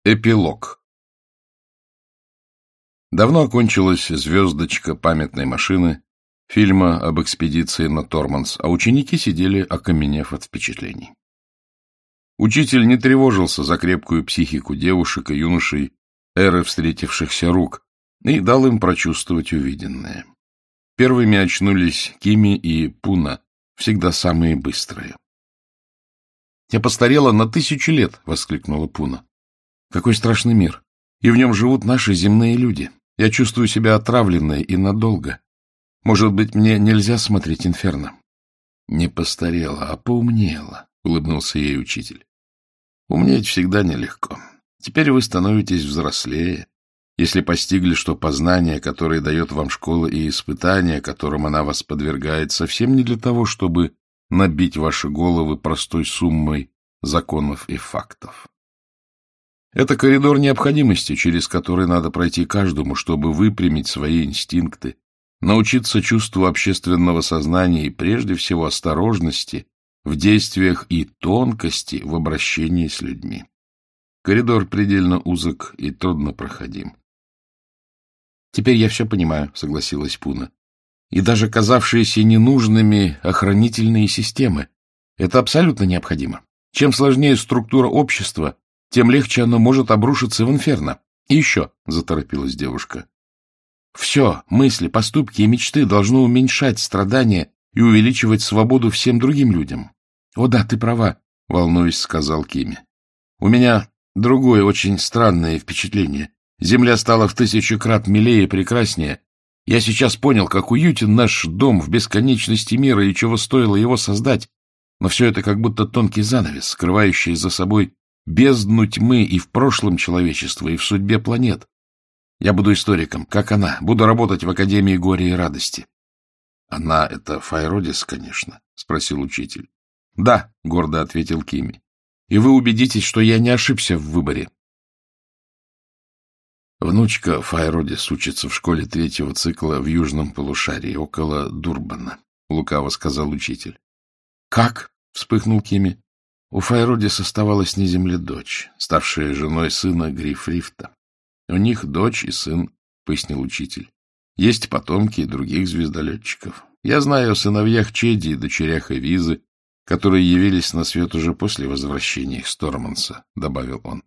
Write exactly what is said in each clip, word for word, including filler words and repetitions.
Эпилог. Давно окончилась звездочка памятной машины, фильма об экспедиции на Торманс, а ученики сидели, окаменев от впечатлений. Учитель не тревожился за крепкую психику девушек и юношей, эры встретившихся рук, и дал им прочувствовать увиденное. Первыми очнулись Кими и Пуна, всегда самые быстрые. — Я постарела на тысячу лет! — воскликнула Пуна. — Какой страшный мир! И в нем живут наши земные люди. Я чувствую себя отравленной и надолго. Может быть, мне нельзя смотреть «Инферно»? — Не постарела, а поумнела, — улыбнулся ей учитель. — Умнеть всегда нелегко. Теперь вы становитесь взрослее, если постигли, что познание, которое дает вам школа, и испытания, которым она вас подвергает, совсем не для того, чтобы набить ваши головы простой суммой законов и фактов. Это коридор необходимости, через который надо пройти каждому, чтобы выпрямить свои инстинкты, научиться чувству общественного сознания и, прежде всего, осторожности в действиях и тонкости в обращении с людьми. Коридор предельно узок и труднопроходим. — Теперь я все понимаю, — согласилась Пуна. — И даже казавшиеся ненужными охранительные системы — это абсолютно необходимо. Чем сложнее структура общества, тем легче оно может обрушиться в инферно. И еще, — заторопилась девушка, — все, мысли, поступки и мечты должно уменьшать страдания и увеличивать свободу всем другим людям. — О да, ты права, — волнуясь, сказал Кими. — У меня другое очень странное впечатление. Земля стала в тысячу крат милее и прекраснее. Я сейчас понял, как уютен наш дом в бесконечности мира и чего стоило его создать. Но все это как будто тонкий занавес, скрывающий за собой бездну тьмы и в прошлом человечества, и в судьбе планет. Я буду историком, как она, буду работать в Академии горя и радости. — Она — это Файродис, конечно? — спросил учитель. — Да, — гордо ответил Кими. — И вы убедитесь, что я не ошибся в выборе. Внучка Файродис учится в школе третьего цикла в южном полушарии, около Дурбана, — лукаво сказал учитель. — Как? — вспыхнул Кими. У Файродис оставалась на земле дочь, ставшая женой сына Грифрифта. У них дочь и сын, — пояснил учитель. Есть потомки и других звездолетчиков. Я знаю о сыновьях Чеди и дочерях Эвизы, которые явились на свет уже после возвращения их с Торманса, — добавил он.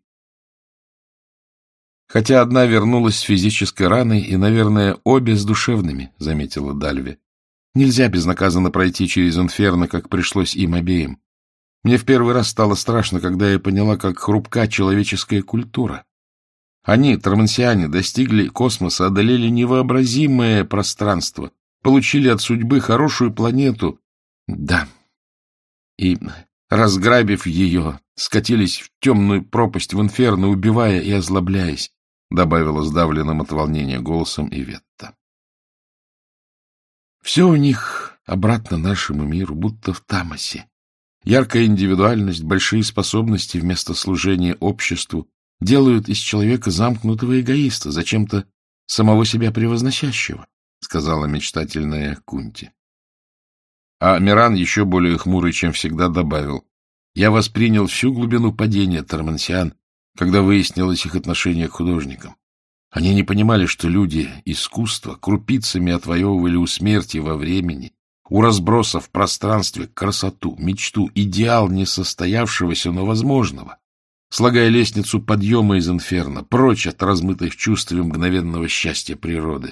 Хотя одна вернулась с физической раной, и, наверное, обе с душевными, — заметила Дальви. Нельзя безнаказанно пройти через инферно, как пришлось им обеим. Мне в первый раз стало страшно, когда я поняла, как хрупка человеческая культура. Они, тормансиане, достигли космоса, одолели невообразимое пространство, получили от судьбы хорошую планету. Да. И, разграбив ее, скатились в темную пропасть в инферно, убивая и озлобляясь, — добавила сдавленным от волнения голосом Иветта. Все у них обратно нашему миру, будто в Тамосе. Яркая индивидуальность, большие способности вместо служения обществу делают из человека замкнутого эгоиста, зачем-то самого себя превозносящего, — сказала мечтательная Кунти. А Миран, еще более хмурый, чем всегда, добавил: — Я воспринял всю глубину падения тормансиан, когда выяснилось их отношение к художникам. Они не понимали, что люди искусства крупицами отвоевывали у смерти во времени, у разброса в пространстве красоту, мечту, идеал несостоявшегося, но возможного, слагая лестницу подъема из инферно, прочь от размытых чувств и мгновенного счастья природы.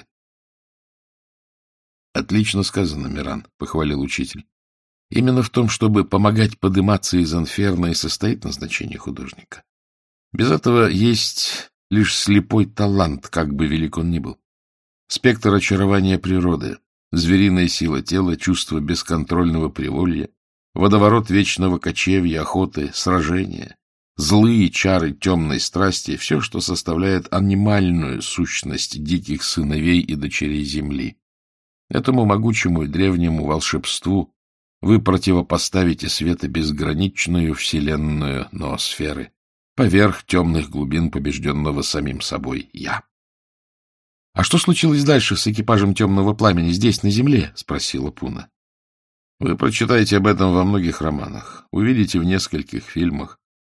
— Отлично сказано, Миран, — похвалил учитель. Именно в том, чтобы помогать подниматься из инферно, и состоит назначение художника. Без этого есть лишь слепой талант, как бы велик он ни был. Спектр очарования природы, звериная сила тела, чувство бесконтрольного приволья, водоворот вечного кочевья, охоты, сражения, злые чары темной страсти — все, что составляет анимальную сущность диких сыновей и дочерей земли. Этому могучему и древнему волшебству вы противопоставите света безграничную вселенную ноосферы, поверх темных глубин побежденного самим собой «я». — А что случилось дальше с экипажем темного пламени здесь, на земле? — спросила Пуна. — Вы прочитаете об этом во многих романах, увидите в нескольких фильмах.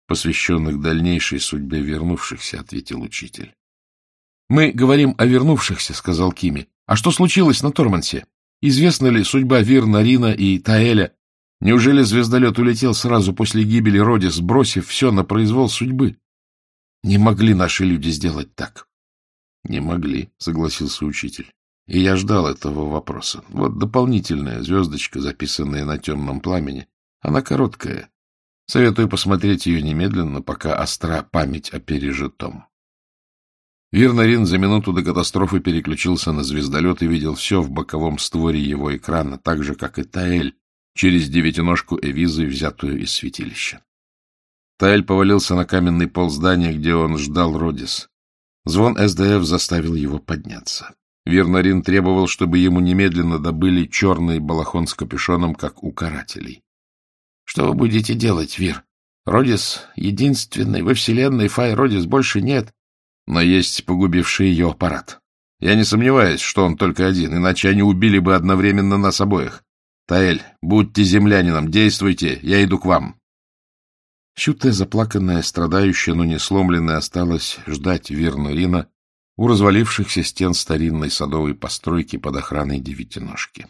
посвященных дальнейшей судьбе вернувшихся, — ответил учитель. — Мы говорим о вернувшихся, — сказал Кими. — А что случилось на Тормансе? Известна ли судьба Вир-Нарина и Таэля? Неужели звездолет улетел сразу после гибели Родис, бросив все на произвол судьбы? Не могли наши люди сделать так. — Не могли, — согласился учитель. И я ждал этого вопроса. Вот дополнительная звездочка, записанная на темном пламени. Она короткая. Советую посмотреть ее немедленно, пока остра память о пережитом. Вир-Нарин за минуту до катастрофы переключился на звездолет и видел все в боковом створе его экрана, так же, как и Таэль, через девятиножку Эвизы, взятую из святилища. Таэль повалился на каменный пол здания, где он ждал Родис. Звон эс дэ эф заставил его подняться. Вир-Нарин требовал, чтобы ему немедленно добыли черный балахон с капюшоном, как у карателей. — Что вы будете делать, Вир? Родис единственный во вселенной, Фай Родис больше нет. Но есть погубивший ее аппарат. Я не сомневаюсь, что он только один, иначе они убили бы одновременно нас обоих. Таэль, будьте землянином, действуйте, я иду к вам. Щуткая, заплаканная, страдающая, но не сломленная, осталась ждать Вир-Нарина у развалившихся стен старинной садовой постройки под охраной девятиножки.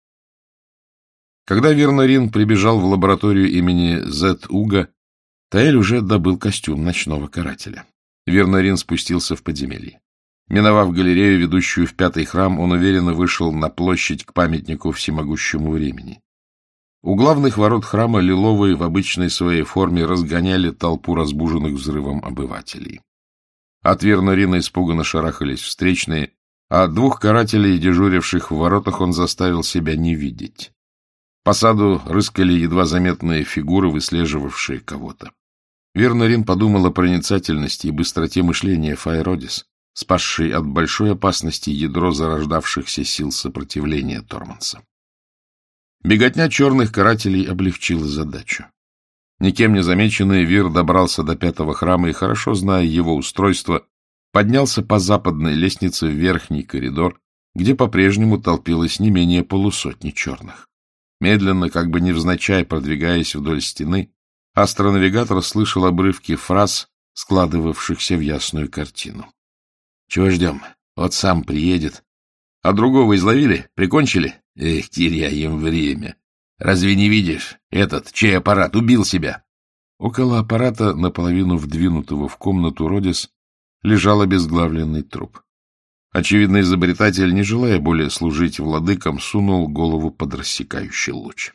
Когда Вир-Нарин прибежал в лабораторию имени Зет-Уга, Таэль уже добыл костюм ночного карателя. Вир-Нарин спустился в подземелье. Миновав галерею, ведущую в пятый храм, он уверенно вышел на площадь к памятнику всемогущему времени. У главных ворот храма лиловые в обычной своей форме разгоняли толпу разбуженных взрывом обывателей. От Вир-Нарина испуганно шарахались встречные, а двух карателей, дежуривших в воротах, он заставил себя не видеть. По саду рыскали едва заметные фигуры, выслеживавшие кого-то. Вир-Нарин подумал о проницательности и быстроте мышления Фай Родис, спасшей от большой опасности ядро зарождавшихся сил сопротивления Торманса. Беготня черных карателей облегчила задачу. Никем не замеченный, Вир добрался до пятого храма и, хорошо зная его устройство, поднялся по западной лестнице в верхний коридор, где по-прежнему толпилось не менее полусотни черных. Медленно, как бы невзначай продвигаясь вдоль стены, астронавигатор слышал обрывки фраз, складывавшихся в ясную картину. — Чего ждем? Вот сам приедет. — А другого изловили? Прикончили? Эх, теряем время. Разве не видишь? Этот, чей аппарат, убил себя. Около аппарата, наполовину вдвинутого в комнату Родис, лежал обезглавленный труп. Очевидно, изобретатель, не желая более служить владыкам, сунул голову под рассекающий луч.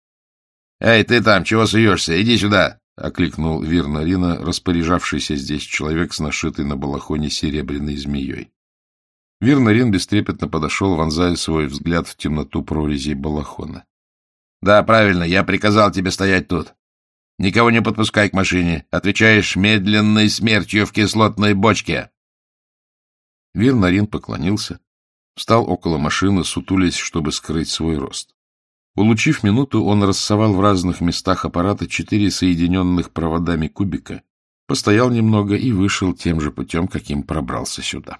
— Эй, ты там, чего суешься? Иди сюда! — окликнул Вир-Нарина, распоряжавшийся здесь человек с нашитой на балахоне серебряной змеей. Вир-Нарин бестрепетно подошел, вонзая свой взгляд в темноту прорезей балахона. — Да, правильно, я приказал тебе стоять тут. Никого не подпускай к машине. Отвечаешь медленной смертью в кислотной бочке. Вир-Нарин поклонился, встал около машины, сутулясь, чтобы скрыть свой рост. Улучив минуту, он рассовал в разных местах аппарата четыре соединенных проводами кубика, постоял немного и вышел тем же путем, каким пробрался сюда.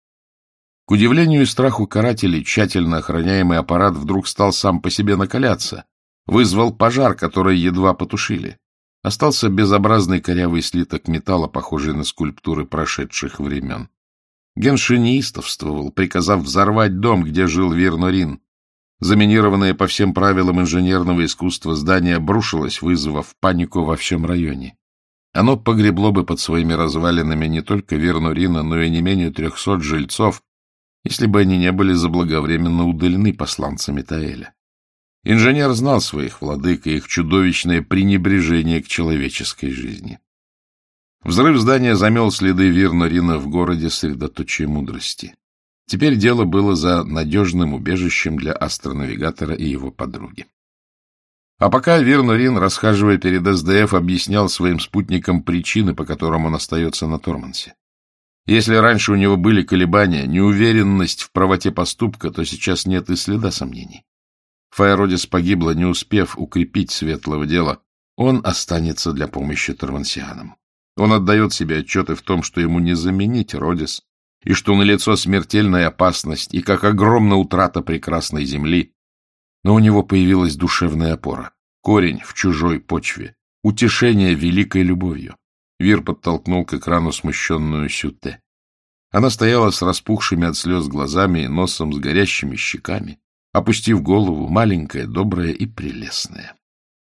К удивлению и страху карателей, тщательно охраняемый аппарат вдруг стал сам по себе накаляться, вызвал пожар, который едва потушили. Остался безобразный корявый слиток металла, похожий на скульптуры прошедших времен. Генши неистовствовал, приказав взорвать дом, где жил Вир-Нарин. Заминированное по всем правилам инженерного искусства здание обрушилось, вызвав панику во всем районе. Оно погребло бы под своими развалинами не только Вир-Нарина, но и не менее трехсот жильцов, если бы они не были заблаговременно удалены посланцами Таэля. Инженер знал своих владык и их чудовищное пренебрежение к человеческой жизни. Взрыв здания замел следы Вир-Нарина в городе средоточия мудрости. Теперь дело было за надежным убежищем для астронавигатора и его подруги. А пока Вир-Нарин, расхаживая перед эс дэ эф, объяснял своим спутникам причины, по которым он остается на Тормансе. Если раньше у него были колебания, неуверенность в правоте поступка, то сейчас нет и следа сомнений. Фай Родис погибла, не успев укрепить светлого дела, он останется для помощи тормансианам. Он отдает себе отчеты в том, что ему не заменить Родис, и что налицо смертельная опасность, и как огромна утрата прекрасной земли. Но у него появилась душевная опора, корень в чужой почве, утешение великой любовью. Вир подтолкнул к экрану смущенную Сюте. Она стояла с распухшими от слез глазами и носом, с горящими щеками, опустив голову, маленькая, добрая и прелестная.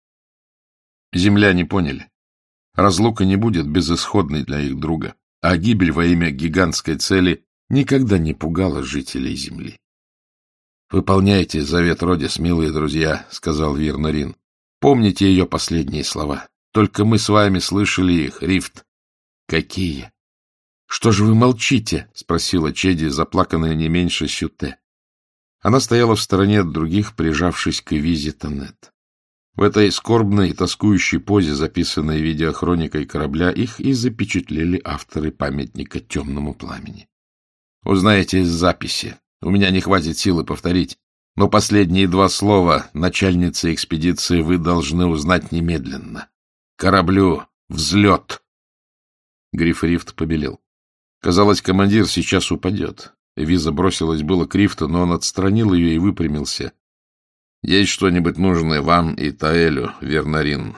Земляне поняли. Разлука не будет безысходной для их друга, а гибель во имя гигантской цели никогда не пугала жителей Земли. — Выполняйте завет Родис, милые друзья, — сказал Вир Норин. — Помните ее последние слова. Только мы с вами слышали их, Рифт. — Какие? — Что же вы молчите? — спросила Чеди, заплаканная не меньше Сюте. Она стояла в стороне от других, прижавшись к Эвизе Танет. В этой скорбной и тоскующей позе, записанной видеохроникой корабля, их и запечатлели авторы памятника темному пламени. Узнаете из записи. У меня не хватит силы повторить, но последние два слова начальницы экспедиции вы должны узнать немедленно. Кораблю взлет. Гриф Рифт побелел. Казалось, командир сейчас упадет. Эвиза бросилась было к Рифту, но он отстранил ее и выпрямился. — Есть что-нибудь нужное вам и Таэлю, Вир Норин?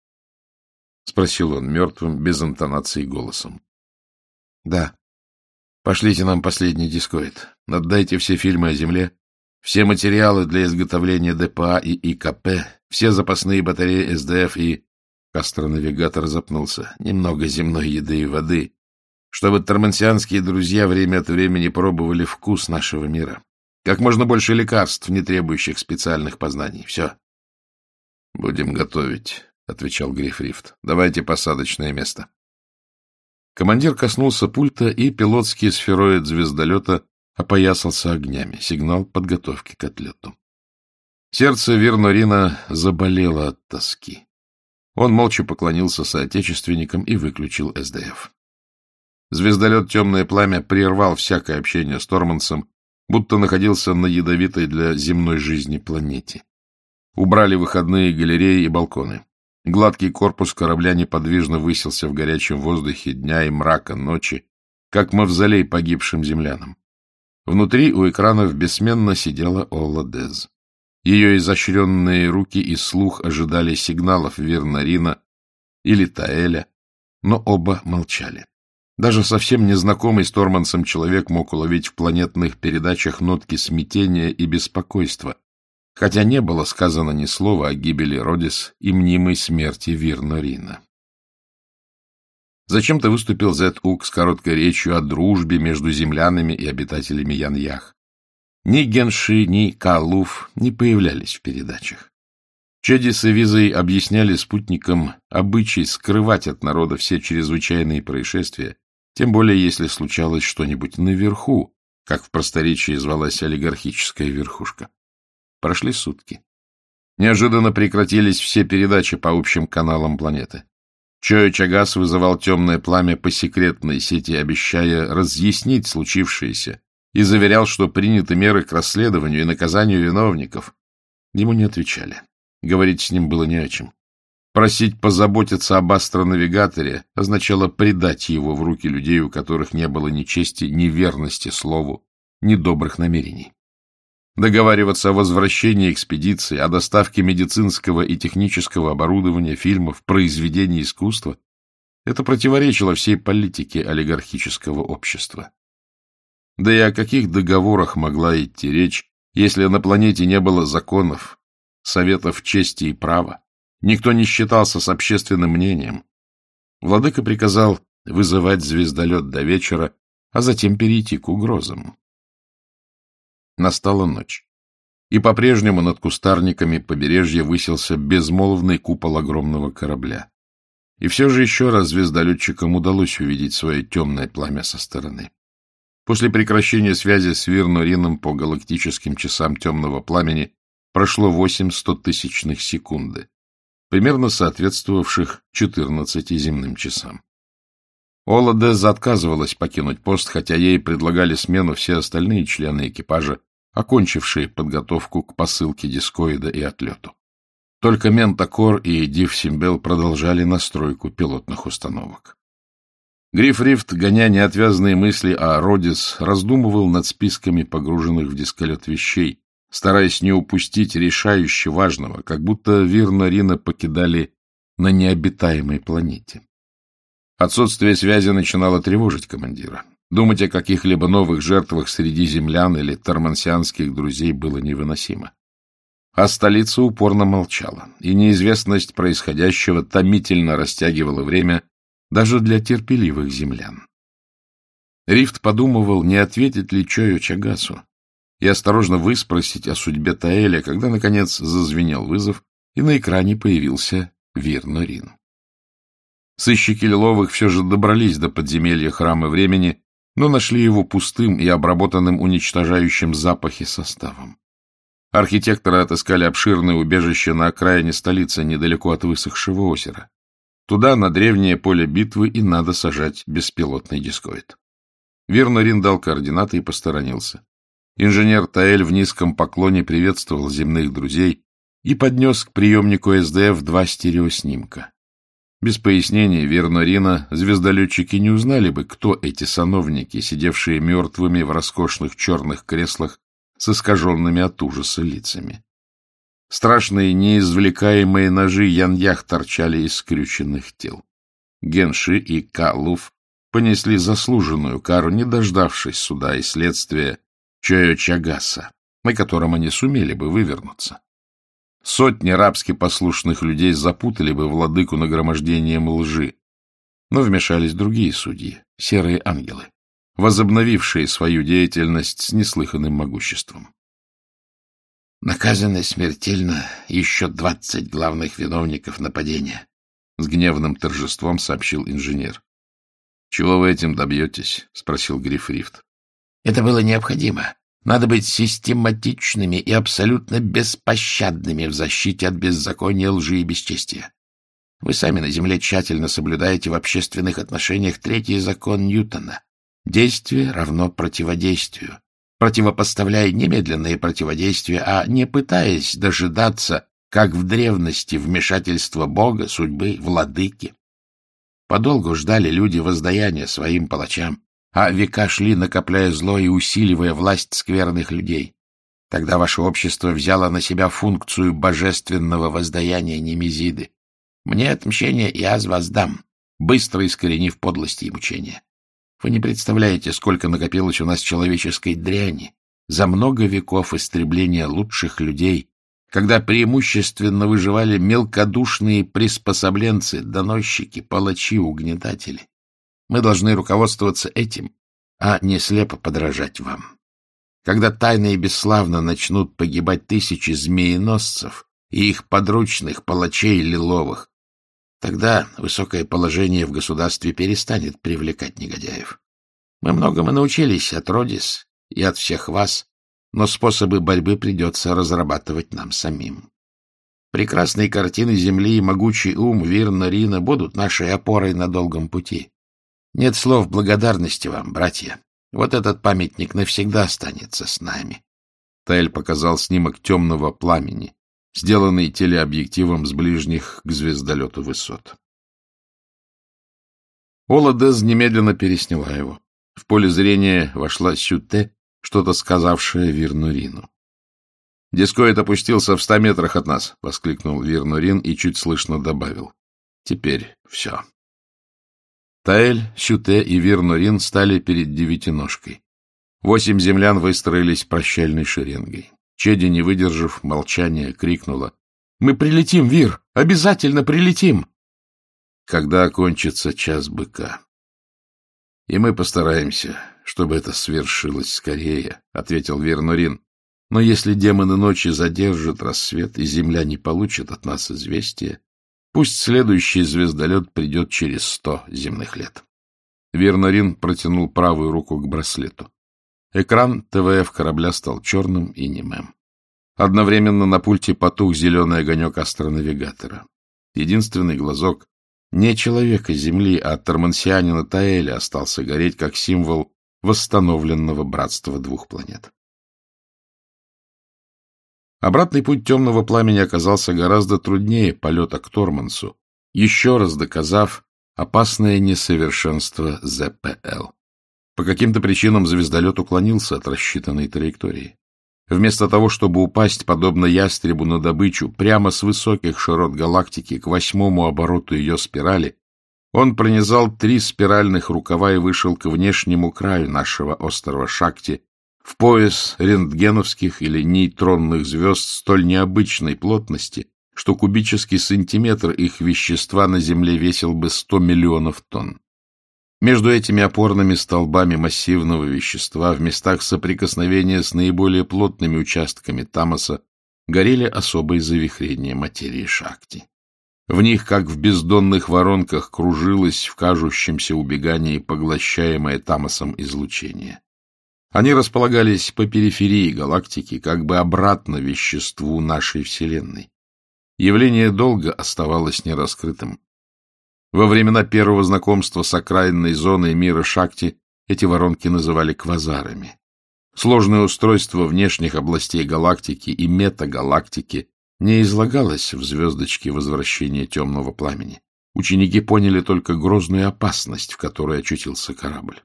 — спросил он мертвым, без интонации голосом. — Да. Пошлите нам последний дискоид. Отдайте все фильмы о Земле, все материалы для изготовления ДПА и ИКП, все запасные батареи СДФ и... Астронавигатор запнулся. Немного земной еды и воды, чтобы тормансианские друзья время от времени пробовали вкус нашего мира. Как можно больше лекарств, не требующих специальных познаний. Все. — Будем готовить, — отвечал Гриф Рифт. — Давайте посадочное место. Командир коснулся пульта, и пилотский сфероид звездолета опоясался огнями. Сигнал подготовки к отлету. Сердце Вир Норина заболело от тоски. Он молча поклонился соотечественникам и выключил СДФ. Звездолет «Темное пламя» прервал всякое общение с Тормансом, будто находился на ядовитой для земной жизни планете. Убрали выходные галереи и балконы. Гладкий корпус корабля неподвижно высился в горячем воздухе дня и мрака ночи, как мавзолей погибшим землянам. Внутри у экранов бессменно сидела Ола Дез. Ее изощренные руки и слух ожидали сигналов Вир Норина или Таэля, но оба молчали. Даже совсем незнакомый с Тормансом человек мог уловить в планетных передачах нотки смятения и беспокойства, хотя не было сказано ни слова о гибели Родис и мнимой смерти Вир Норина. Зачем-то выступил Зет Ук с короткой речью о дружбе между землянами и обитателями Яньях. Ни Генши, ни Калуф не появлялись в передачах. Чеди с Эвизой объясняли спутникам обычай скрывать от народа все чрезвычайные происшествия, тем более если случалось что-нибудь наверху, как в просторечии звалась олигархическая верхушка. Прошли сутки. Неожиданно прекратились все передачи по общим каналам планеты. Чоя Чагас вызывал темное пламя по секретной сети, обещая разъяснить случившееся, и заверял, что приняты меры к расследованию и наказанию виновников. Ему не отвечали. Говорить с ним было не о чем. Просить позаботиться об астронавигаторе означало предать его в руки людей, у которых не было ни чести, ни верности слову, ни добрых намерений. Договариваться о возвращении экспедиции, о доставке медицинского и технического оборудования, фильмов, произведений искусства — это противоречило всей политике олигархического общества. Да и о каких договорах могла идти речь, если на планете не было законов, советов чести и права, никто не считался с общественным мнением? Владыка приказал вызывать звездолет до вечера, а затем перейти к угрозам. Настала ночь, и по-прежнему над кустарниками побережья высился безмолвный купол огромного корабля. И все же еще раз звездолетчикам удалось увидеть свое темное пламя со стороны. После прекращения связи с Вир Норином по галактическим часам темного пламени прошло восемь стотысячных секунды, примерно соответствовавших четырнадцати земным часам. Ола Дез отказывалась покинуть пост, хотя ей предлагали смену все остальные члены экипажа, окончившие подготовку к посылке дискоида и отлету. Только Мента Кор и Див Симбел продолжали настройку пилотных установок. Гриф Рифт, гоня неотвязные мысли о Родис, раздумывал над списками погруженных в дисколет вещей, стараясь не упустить решающе важного, как будто Вир Норина покидали на необитаемой планете. Отсутствие связи начинало тревожить командира. Думать о каких-либо новых жертвах среди землян или тормансианских друзей было невыносимо. А столица упорно молчала, и неизвестность происходящего томительно растягивала время даже для терпеливых землян. Рифт подумывал, не ответит ли Чойо Чагасу, и осторожно выспросить о судьбе Таэля, когда, наконец, зазвенел вызов, и на экране появился Вир Норин. Сыщики Лиловых все же добрались до подземелья Храма Времени, но нашли его пустым и обработанным уничтожающим запахи составом. Архитекторы отыскали обширное убежище на окраине столицы, недалеко от высохшего озера. Туда, на древнее поле битвы, и надо сажать беспилотный дискоид. Вир Норин дал координаты и посторонился. Инженер Таэль в низком поклоне приветствовал земных друзей и поднес к приемнику эс дэ эф два стереоснимка. Без пояснений Вир Норина звездолетчики не узнали бы, кто эти сановники, сидевшие мертвыми в роскошных черных креслах с искаженными от ужаса лицами. Страшные неизвлекаемые ножи Яньях торчали из скрюченных тел. Генши и Калуф понесли заслуженную кару, не дождавшись суда и следствия Чойо Чагаса, на котором они сумели бы вывернуться. Сотни рабски послушных людей запутали бы владыку нагромождением лжи, но вмешались другие судьи, серые ангелы, возобновившие свою деятельность с неслыханным могуществом. Наказаны смертельно еще двадцать главных виновников нападения, — с гневным торжеством сообщил инженер. — Чего вы этим добьетесь? — спросил Гриф Рифт. — Это было необходимо. Надо быть систематичными и абсолютно беспощадными в защите от беззакония, лжи и бесчестия. Вы сами на Земле тщательно соблюдаете в общественных отношениях третий закон Ньютона. Действие равно противодействию, противопоставляя немедленные противодействия, а не пытаясь дожидаться, как в древности, вмешательства Бога, судьбы, владыки. Подолгу ждали люди воздаяния своим палачам, а века шли, накопляя зло и усиливая власть скверных людей. Тогда ваше общество взяло на себя функцию божественного воздаяния Немезиды. Мне отмщение я воздам, быстро искоренив подлости и мучения. Вы не представляете, сколько накопилось у нас человеческой дряни за много веков истребления лучших людей, когда преимущественно выживали мелкодушные приспособленцы, доносчики, палачи, угнетатели. Мы должны руководствоваться этим, а не слепо подражать вам. Когда тайно и бесславно начнут погибать тысячи змееносцев и их подручных палачей лиловых, тогда высокое положение в государстве перестанет привлекать негодяев. Мы многому научились от Родис и от всех вас, но способы борьбы придется разрабатывать нам самим. Прекрасные картины Земли и могучий ум Вир Норина будут нашей опорой на долгом пути. Нет слов благодарности вам, братья. Вот этот памятник навсегда останется с нами. Таэль показал снимок темного пламени, сделанный телеобъективом с ближних к звездолету высот. Ола Дез немедленно пересняла его. В поле зрения вошла Сюте, что-то сказавшая Вир Норину. — Дискоид опустился в ста метрах от нас, — воскликнул Вир Норин и чуть слышно добавил. — Теперь все. Таэль, Сюте и Вир Норин стали перед девятиножкой. Восемь землян выстроились прощальной шеренгой. Чеди, не выдержав молчания, крикнула: — Мы прилетим, Вир! Обязательно прилетим! Когда окончится час быка. — И мы постараемся, чтобы это свершилось скорее, — ответил Вир Норин. — Но если демоны ночи задержат рассвет, и земля не получит от нас известия, пусть следующий звездолет придет через сто земных лет. Вир Норин протянул правую руку к браслету. Экран ТВФ корабля стал черным и немым. Одновременно на пульте потух зеленый огонек астронавигатора. Единственный глазок не человека Земли, а тормансианина Таэля остался гореть как символ восстановленного братства двух планет. Обратный путь темного пламени оказался гораздо труднее полета к Тормансу, еще раз доказав опасное несовершенство зэ пэ эл. По каким-то причинам звездолет уклонился от рассчитанной траектории. Вместо того, чтобы упасть, подобно ястребу, на добычу, прямо с высоких широт галактики к восьмому обороту ее спирали, он пронизал три спиральных рукава и вышел к внешнему краю нашего острова Шакти, в пояс рентгеновских или нейтронных звезд столь необычной плотности, что кубический сантиметр их вещества на Земле весил бы сто миллионов тонн. Между этими опорными столбами массивного вещества в местах соприкосновения с наиболее плотными участками Тамоса горели особые завихрения материи Шакти. В них, как в бездонных воронках, кружилось в кажущемся убегании поглощаемое Тамосом излучение. Они располагались по периферии галактики, как бы обратно веществу нашей Вселенной. Явление долго оставалось нераскрытым. Во времена первого знакомства с окраинной зоной мира Шакти эти воронки называли квазарами. Сложное устройство внешних областей галактики и метагалактики не излагалось в звездочке возвращения темного пламени. Ученики поняли только грозную опасность, в которой очутился корабль.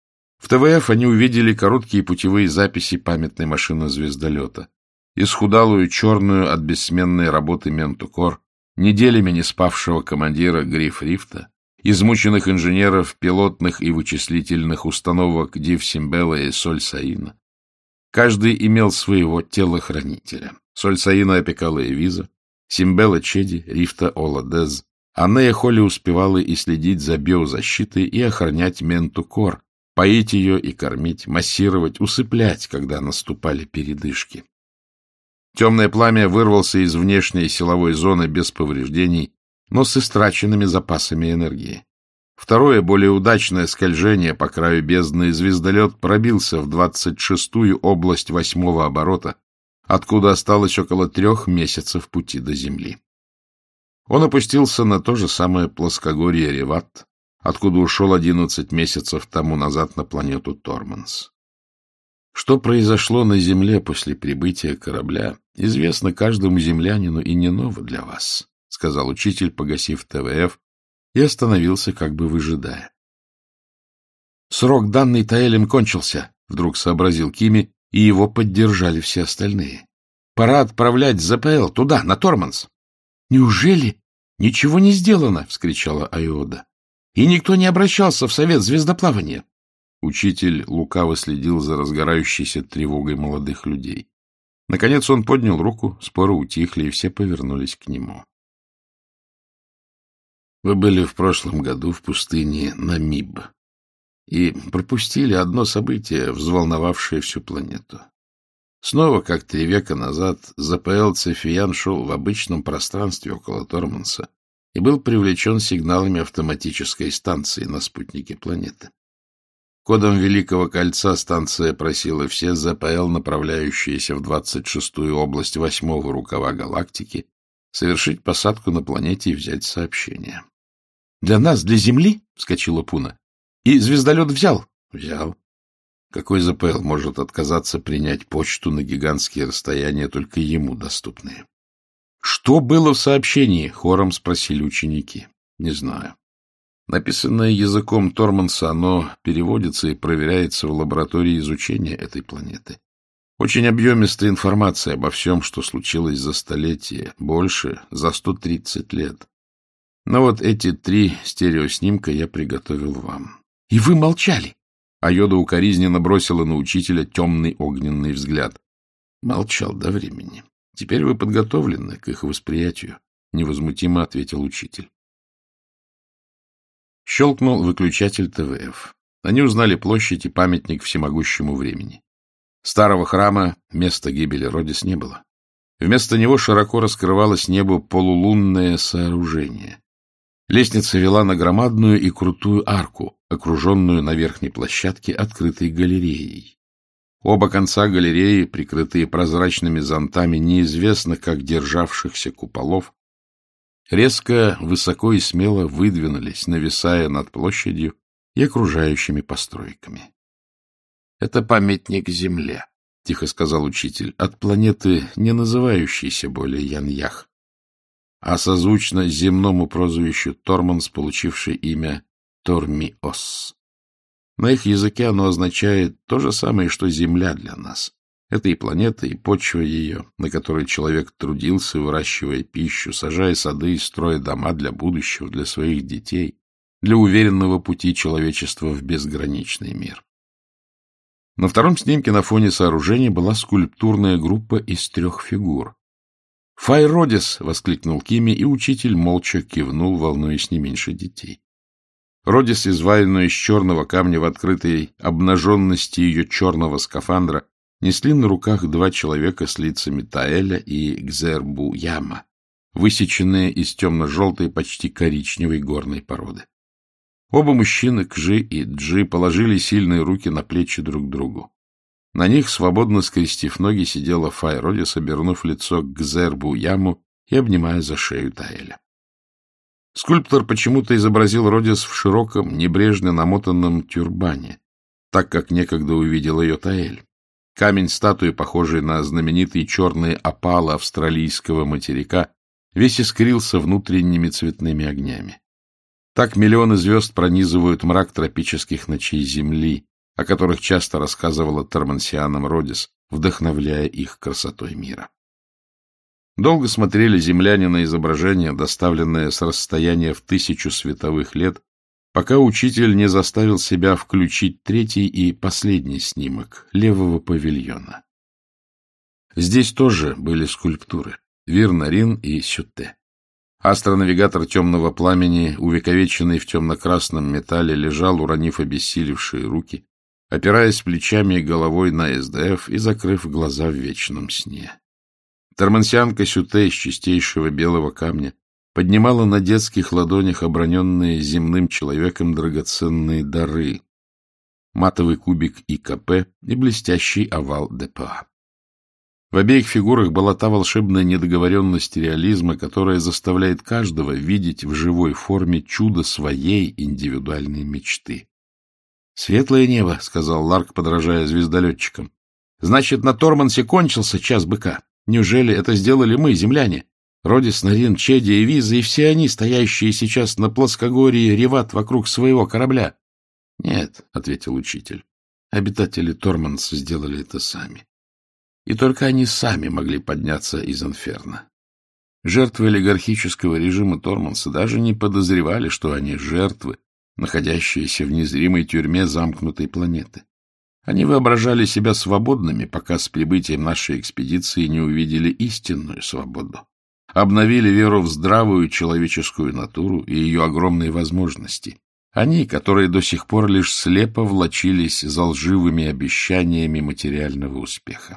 В ТВФ они увидели короткие путевые записи памятной машины звездолета, исхудалую черную от бессменной работы Ментукор, неделями не спавшего командира Гриф-Рифта, измученных инженеров пилотных и вычислительных установок Див-Симбела и Соль-Саина. Каждый имел своего телохранителя. Соль-Саина опекала Эвиза, Симбела Чеди, Рифта Оладез, а Нея Холли успевала и следить за биозащитой, и охранять Ментукор, поить ее и кормить, массировать, усыплять, когда наступали передышки. Темное пламя вырвался из внешней силовой зоны без повреждений, но с истраченными запасами энергии. Второе, более удачное скольжение по краю бездны, звездолет пробился в двадцать шестую область восьмого оборота, откуда осталось около трех месяцев пути до Земли. Он опустился на то же самое плоскогорье Реват, откуда ушел одиннадцать месяцев тому назад на планету Торманс. Что произошло на Земле после прибытия корабля, известно каждому землянину и не ново для вас, — сказал учитель, погасив ТВФ, и остановился, как бы выжидая. Срок, данный Таэлем, кончился, — вдруг сообразил Кими, и его поддержали все остальные. Пора отправлять ЗПЛ туда, на Торманс. — Неужели ничего не сделано? — вскричала Айода. — И никто не обращался в Совет звездоплавания. Учитель лукаво следил за разгорающейся тревогой молодых людей. Наконец он поднял руку, споры утихли, и все повернулись к нему. — Вы были в прошлом году в пустыне Намиб и пропустили одно событие, взволновавшее всю планету. Снова, как три века назад, ЗПЛ Цефиян шел в обычном пространстве около Торманса и был привлечен сигналами автоматической станции на спутнике планеты. Кодом Великого Кольца станция просила все ЗПЛ, направляющиеся в двадцать шестую область восьмого рукава галактики, совершить посадку на планете и взять сообщение. — Для нас, для Земли? — вскочила Пуна. — И звездолет взял? — Взял. Какой ЗПЛ может отказаться принять почту на гигантские расстояния, только ему доступные? — Что было в сообщении? — хором спросили ученики. — Не знаю. Написанное языком Торманса, оно переводится и проверяется в лаборатории изучения этой планеты. Очень объемистая информация обо всем, что случилось за столетие, больше, за сто тридцать лет. Но вот эти три стереоснимка я приготовил вам. — И вы молчали? Айода укоризненно бросила на учителя темный огненный взгляд. — Молчал до времени. Теперь вы подготовлены к их восприятию, — невозмутимо ответил учитель. Щелкнул выключатель ТВФ. Они узнали площадь и памятник всемогущему времени. Старого храма, места гибели Родис, не было. Вместо него широко раскрывалось небо полулунное сооружение. Лестница вела на громадную и крутую арку, окруженную на верхней площадке открытой галереей. Оба конца галереи, прикрытые прозрачными зонтами неизвестно как державшихся куполов, резко, высоко и смело выдвинулись, нависая над площадью и окружающими постройками. — Это памятник Земле, — тихо сказал учитель, — от планеты, не называющейся более Яньях, а созвучно земному прозвищу Торманс, получившей имя Тормиос. На их языке оно означает то же самое, что Земля для нас. Это и планета, и почва ее, на которой человек трудился, выращивая пищу, сажая сады и строя дома для будущего, для своих детей, для уверенного пути человечества в безграничный мир. На втором снимке на фоне сооружения была скульптурная группа из трех фигур. «Фай Родис!» — воскликнул Кими, и учитель молча кивнул, волнуясь не меньше детей. Родис, изваянную из черного камня в открытой обнаженности ее черного скафандра, несли на руках два человека с лицами Таэля и Гзербу-Яма, высеченные из темно-желтой, почти коричневой горной породы. Оба мужчины, Кжи и Джи, положили сильные руки на плечи друг другу. На них, свободно скрестив ноги, сидела Фай Родис, обернув лицо к Гзербу-Яму и обнимая за шею Таэля. Скульптор почему-то изобразил Родис в широком, небрежно намотанном тюрбане, так как некогда увидел ее Таэль. Камень статуи, похожий на знаменитые черные опалы австралийского материка, весь искрился внутренними цветными огнями. Так миллионы звезд пронизывают мрак тропических ночей Земли, о которых часто рассказывала Тормансианам Родис, вдохновляя их красотой мира. Долго смотрели земляне на изображение, доставленное с расстояния в тысячу световых лет, пока учитель не заставил себя включить третий и последний снимок левого павильона. Здесь тоже были скульптуры — Вир-Нарин и Сюте. Астронавигатор темного пламени, увековеченный в темно-красном металле, лежал, уронив обессилевшие руки, опираясь плечами и головой на эс дэ эф и закрыв глаза в вечном сне. Тормансианка Сюте из чистейшего белого камня поднимала на детских ладонях оброненные земным человеком драгоценные дары — матовый кубик и ка пэ и блестящий овал дэ пэ а. В обеих фигурах была та волшебная недоговоренность реализма, которая заставляет каждого видеть в живой форме чудо своей индивидуальной мечты. — Светлое небо, — сказал Ларк, подражая звездолетчикам. — Значит, на Тормансе кончился час быка. Неужели это сделали мы, земляне? Родис, Нарин, Чеди и Виза, и все они, стоящие сейчас на плоскогорье, реват вокруг своего корабля. — Нет, — ответил учитель, — обитатели Торманса сделали это сами. И только они сами могли подняться из инферно. Жертвы олигархического режима Торманса даже не подозревали, что они жертвы, находящиеся в незримой тюрьме замкнутой планеты. Они воображали себя свободными, пока с прибытием нашей экспедиции не увидели истинную свободу, обновили веру в здравую человеческую натуру и ее огромные возможности. Они, которые до сих пор лишь слепо влачились за лживыми обещаниями материального успеха.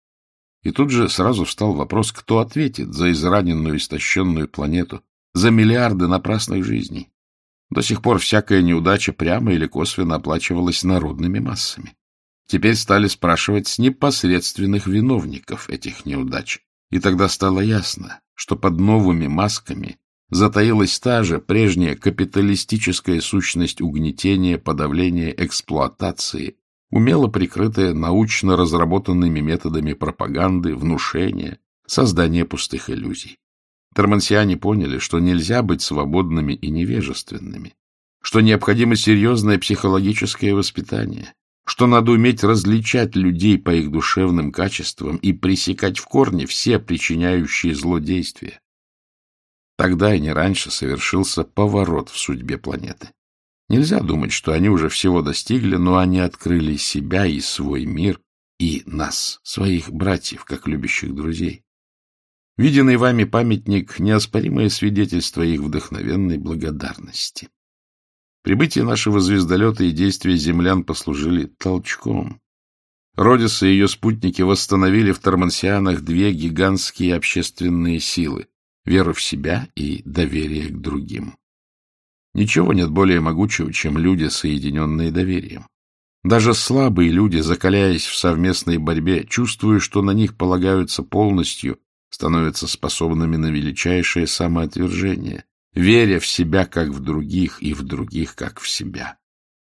И тут же сразу встал вопрос, кто ответит за израненную, истощенную планету, за миллиарды напрасных жизней. До сих пор всякая неудача прямо или косвенно оплачивалась народными массами. Теперь стали спрашивать с непосредственных виновников этих неудач, и тогда стало ясно, что под новыми масками затаилась та же прежняя капиталистическая сущность угнетения, подавления, эксплуатации, умело прикрытая научно разработанными методами пропаганды, внушения, создания пустых иллюзий. Тормансиане поняли, что нельзя быть свободными и невежественными, что необходимо серьезное психологическое воспитание, что надо уметь различать людей по их душевным качествам и пресекать в корне все причиняющие зло действия. Тогда и не раньше совершился поворот в судьбе планеты. Нельзя думать, что они уже всего достигли, но они открыли себя и свой мир, и нас, своих братьев, как любящих друзей. Виденный вами памятник — неоспоримое свидетельство их вдохновенной благодарности. Прибытие нашего звездолета и действия землян послужили толчком. Родис и ее спутники восстановили в тормансианах две гигантские общественные силы — веру в себя и доверие к другим. Ничего нет более могучего, чем люди, соединенные доверием. Даже слабые люди, закаляясь в совместной борьбе, чувствуя, что на них полагаются полностью, становятся способными на величайшее самоотвержение, веря в себя как в других и в других как в себя.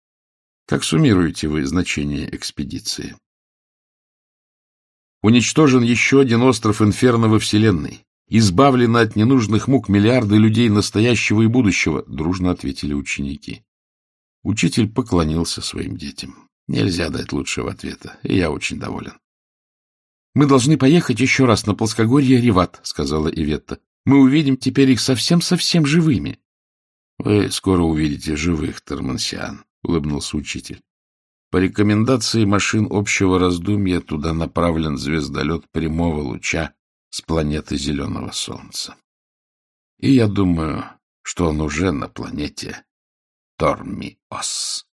Как суммируете вы значение экспедиции? Уничтожен еще один остров инферно во Вселенной. Избавлены от ненужных мук миллиарды людей настоящего и будущего, дружно ответили ученики. Учитель поклонился своим детям. Нельзя дать лучшего ответа, и я очень доволен. Мы должны поехать еще раз на плоскогорье Реват, — сказала Иветта. Мы увидим теперь их совсем-совсем живыми. — Вы скоро увидите живых, Тормансиан, — улыбнулся учитель. По рекомендации машин общего раздумья туда направлен звездолет прямого луча с планеты Зеленого Солнца. И я думаю, что он уже на планете Тормиос.